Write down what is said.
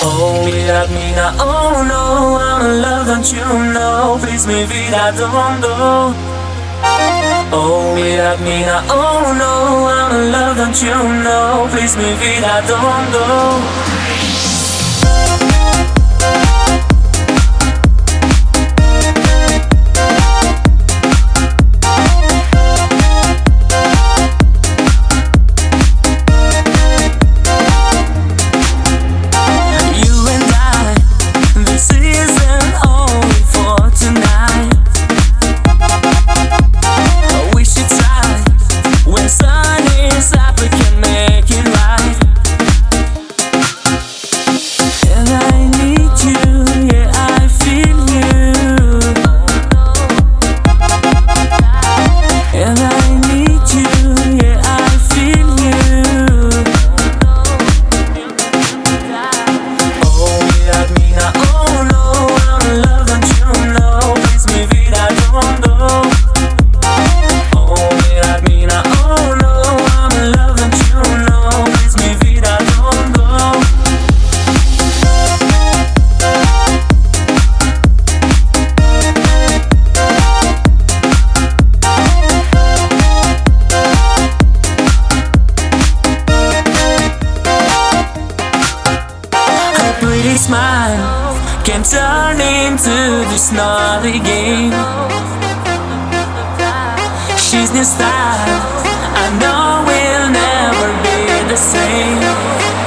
Oh, mira, mira, oh no, I'm in love, don't you know? Please, mi vida, don't go. Oh, mira, mira, oh no, I'm in love, don't you know? Please, mi vida, don't go. Pretty smile can turn into this naughty game. She's new style, I know we'll never be the same.